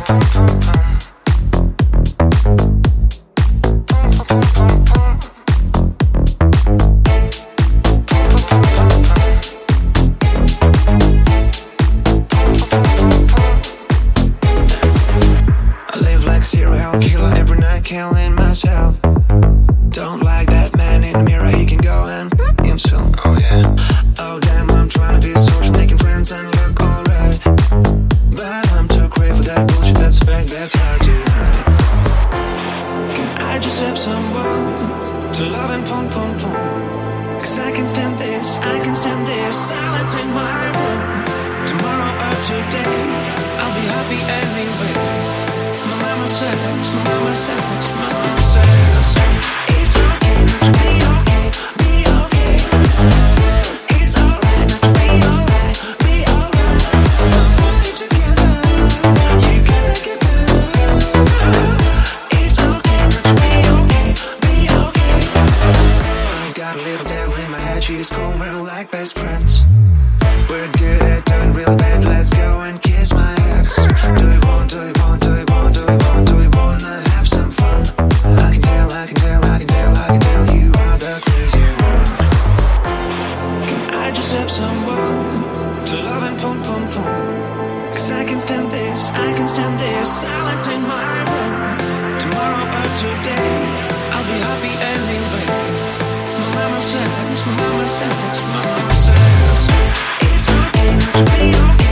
Serial killer every night, killing myself. Don't like that man in the mirror, he can go and himself. Oh yeah. Oh damn, I'm trying to be social, making friends and look alright, but I'm too crazy for that bullshit, that's fake, that's hard to hide. Can I just have someone to love and pum pum pum? Cause I can stand this, I can stand this silence in my room. Tomorrow or today, I'll be happy anyway. My mama says, it's okay not to be okay, be okay. It's alright not to be alright, be alright. Put it together, you gotta get better. It's okay not to be okay, be okay. I got a little devil in my head, she's cool, we're like best friends. We're good at doing real bad, let's go and kiss my ex. Do you want, do you want, do you want, do you want, do you wanna have some fun? I can tell, I can tell, I can tell, I can tell you are the crazy one. Can I just have someone to love and pum pum pum? Cause I can stand this, I can stand this silence in my room. Tomorrow or today, I'll be happy anyway. My mama says, my mama says, my mama says, it's okay not to be okay.